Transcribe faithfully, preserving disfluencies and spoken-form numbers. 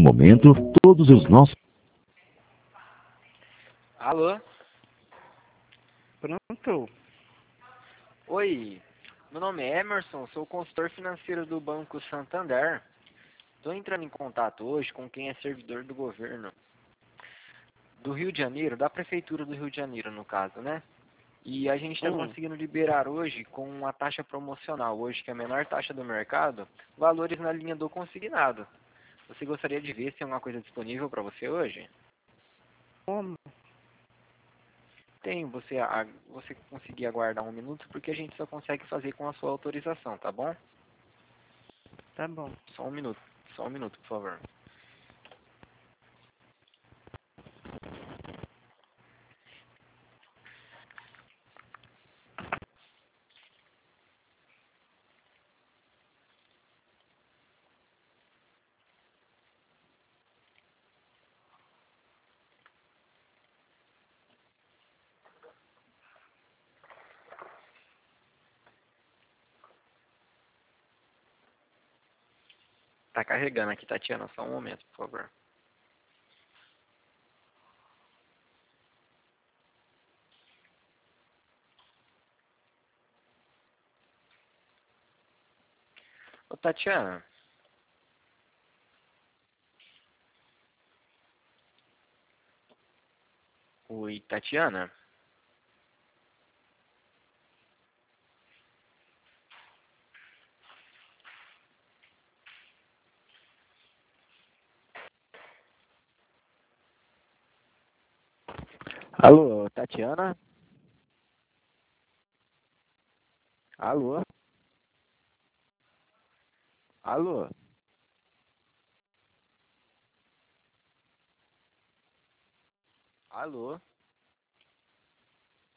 momento, todos os nossos... Alô? Pronto. Oi, meu nome é Emerson, sou consultor financeiro do Banco Santander. Estou entrando em contato hoje com quem é servidor do governo do Rio de Janeiro, da Prefeitura do Rio de Janeiro, no caso, né? E a gente está Hum. conseguindo liberar hoje com uma taxa promocional, hoje que é a menor taxa do mercado, valores na linha do consignado. Você gostaria de ver se tem alguma coisa disponível para você hoje? Como? Tem, você, a, você conseguir aguardar um minuto, porque a gente só consegue fazer com a sua autorização, tá bom? Tá bom. Só um minuto, só um minuto, por favor. Tá carregando aqui, Tatiana, só um momento, por favor. Ô, Tatiana. Oi, Tatiana. Alô, Tatiana? Alô? Alô? Alô?